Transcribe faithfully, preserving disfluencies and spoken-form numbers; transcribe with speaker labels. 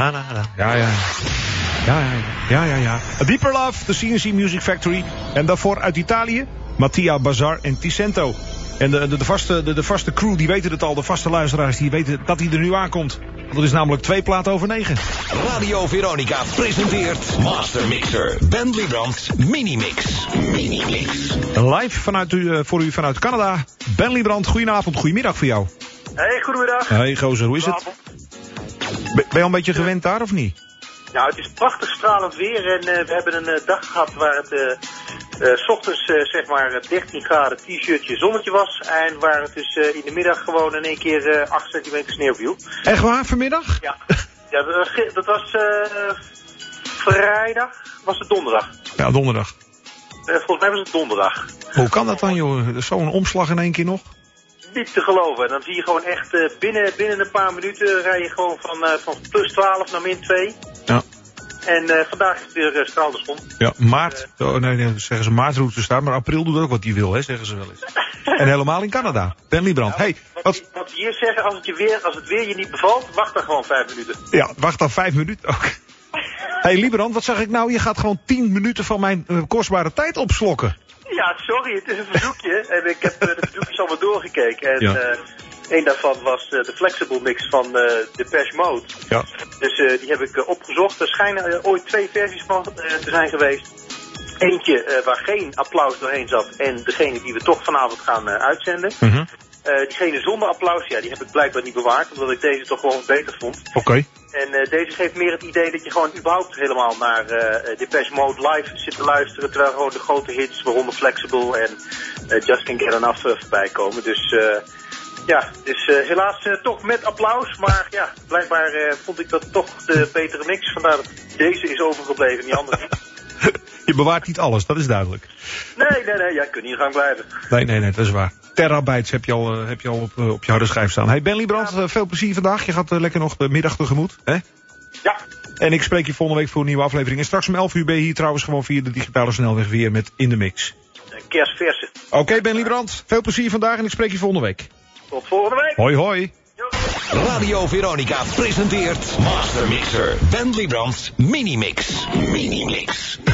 Speaker 1: La, la, la. Ja, ja. Ja, ja, ja, ja, ja. A Deeper Love, de C N C Music Factory. En daarvoor uit Italië, Mattia Bazar en Ticento. En de, de, de, vaste, de, de vaste crew, die weten het al. De vaste luisteraars, die weten dat hij er nu aankomt. Want het is namelijk twee platen over negen.
Speaker 2: Radio Veronica presenteert Master Mixer Ben Liebrand's Minimix. Minimix.
Speaker 1: Live vanuit u, uh, voor u vanuit Canada. Ben Liebrand, goedenavond, goedemiddag voor jou.
Speaker 3: Hey, goedemiddag.
Speaker 1: Hey gozer, hoe is het? Ben, ben je al een beetje gewend daar of niet?
Speaker 3: Nou, het is prachtig stralend weer en uh, we hebben een uh, dag gehad waar het uh, uh, 's ochtends uh, zeg maar dertien graden t-shirtje zonnetje was. En waar het dus uh, in de middag gewoon in één keer uh, acht centimeter sneeuw viel.
Speaker 1: Echt waar, vanmiddag?
Speaker 3: Ja, ja dat was, dat was uh, vrijdag, was het donderdag.
Speaker 1: Ja, donderdag.
Speaker 3: Uh, volgens mij was het donderdag.
Speaker 1: Hoe kan dat dan, joh? Zo'n omslag in één keer nog?
Speaker 3: Niet te geloven. En dan zie je gewoon echt uh, binnen, binnen een paar minuten rij je gewoon van, uh, van plus twaalf naar min twee.
Speaker 1: Ja.
Speaker 3: En uh, vandaag is het weer uh, straalde zon.
Speaker 1: Ja, maart. Uh, oh, nee, nee, zeggen ze maartroute staan, maar april doet ook wat hij wil, hè, zeggen ze wel eens. En helemaal in Canada. Ben Liebrand.
Speaker 3: Ja,
Speaker 1: Hey,
Speaker 3: wat,
Speaker 1: wat...
Speaker 3: wat we hier zeggen, als het, je weer, als het weer je niet bevalt, wacht dan gewoon vijf minuten.
Speaker 1: Ja, wacht dan vijf minuten ook. Hey Liebrand, wat zag ik nou? Je gaat gewoon tien minuten van mijn uh, kostbare tijd opslokken.
Speaker 3: Ja, sorry, het is een verzoekje. En ik heb uh, de verzoekjes allemaal doorgekeken. En
Speaker 1: ja.
Speaker 3: uh, een daarvan was uh, de Flexible Mix van uh, Depeche Mode.
Speaker 1: Ja.
Speaker 3: Dus uh, die heb ik uh, opgezocht. Er schijnen uh, ooit twee versies van uh, te zijn geweest. Eentje uh, waar geen applaus doorheen zat. En degene die we toch vanavond gaan uh, uitzenden.
Speaker 1: Mm-hmm.
Speaker 3: Uh, diegene zonder applaus, ja, die heb ik blijkbaar niet bewaard. Omdat ik deze toch gewoon beter vond.
Speaker 1: Oké. Okay.
Speaker 3: En uh, deze geeft meer het idee dat je gewoon überhaupt helemaal naar uh, Depeche Mode live zit te luisteren. Terwijl gewoon de grote hits, waaronder Flexible en uh, Just Can't Get Enough uh, voorbij komen. Dus uh, ja, dus uh, helaas uh, toch met applaus. Maar ja, blijkbaar uh, vond ik dat toch de betere mix. Vandaar dat deze is overgebleven en die andere niet.
Speaker 1: Je bewaart niet alles, dat is duidelijk.
Speaker 3: Nee, nee, nee, jij kunt niet in gang blijven.
Speaker 1: Nee, nee, nee, dat is waar. Terabytes heb je al, uh, heb je al op, uh, op je harde schijf staan. Hey Ben Liebrand, uh, veel plezier vandaag. Je gaat uh, lekker nog de middag tegemoet, hè?
Speaker 3: Ja.
Speaker 1: En ik spreek je volgende week voor een nieuwe aflevering. En straks om elf uur ben je hier trouwens gewoon via de digitale snelweg weer met In de Mix.
Speaker 3: Kerstverse.
Speaker 1: Oké, okay, Ben Liebrand, veel plezier vandaag en ik spreek je volgende week.
Speaker 3: Tot volgende week.
Speaker 1: Hoi, hoi.
Speaker 2: Radio Veronica presenteert Master Mixer Ben Liebrand's Minimix. Minimix.